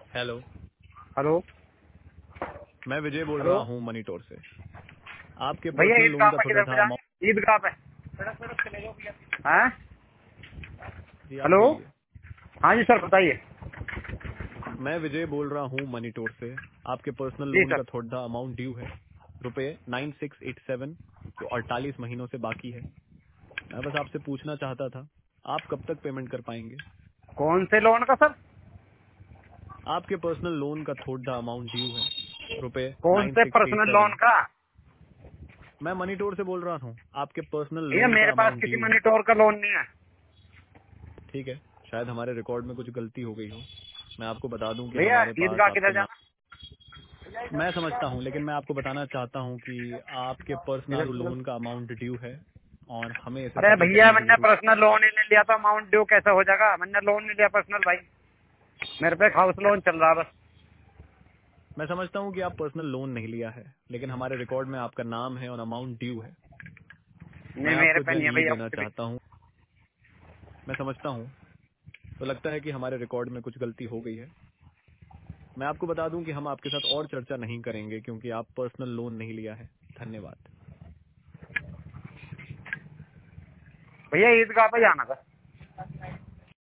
Hello. Hello. मैं विजय बोल hello रहा हूँ मनीटोर से। आपके भैया, पर्सनल लोन ईदगाह का पे थोड़ा किधर को सा अमाउंट। जाए? ईदगाह पे सड़क चले जाओ भैया। हाँ। जी आप हेलो। बोलिए। हाँ जी सर, बताइए। मैं विजय बोल रहा हूँ मनीटोर से। आपके पर्सनल जी लोन सर। का थोड़ा अमाउंट ड्यू है, रुपए 9687, जो 48 महीनों से बाकी है। मैं बस आपसे पूछना चाहता था, आप कब तक पेमेंट कर पाएंगे? कौन से लोन का सर? आपके पर्सनल लोन का थोड़ा अमाउंट ड्यू है, रुपए कौन से पर्सनल 9687। लोन का? मैं मनीटोर से बोल रहा हूँ। आपके पर्सनल भैया लोन का मेरे पास अमाउंट किसी ड्यू है। मनीटोर का लोन नहीं है। ठीक है, शायद हमारे रिकॉर्ड में कुछ गलती हो गई हो। मैं आपको बता दूं कि भैया हमारे पास ईदगाह आपके किधर नाम। जाना? मैं समझता हूं, लेकिन मैं आपको बताना चाहता हूं कि आपके पर्सनल इधर से। लोन का अमाउंट ड्यू है और हमें इसे अरे सेटल भैया, करने की मैंने जरूरत। पर्सनल लोन ही नहीं लिया था, अमाउंट ड्यू कैसे हो जाएगा? मैंने लोन नहीं लिया पर्सनल भाई। मेरे पे हाउस लोन चल रहा है बस। मैं समझता हूं कि आप पर्सनल लोन नहीं लिया है, लेकिन हमारे रिकॉर्ड में आपका नाम है और अमाउंट ड्यू है। मैं नहीं, मेरे आपको पे नहीं जल्द है ये भैया देना कुछ भी। चाहता हूं। मैं समझता हूं। तो लगता है कि हमारे रिकॉर्ड में कुछ गलती हो गई है। मैं आपको बता दूं कि हम आपके साथ और चर्चा नहीं करेंगे, क्योंकि आप पर्सनल लोन नहीं लिया है। धन्यवाद। भैया ईदगाह पे जाना था।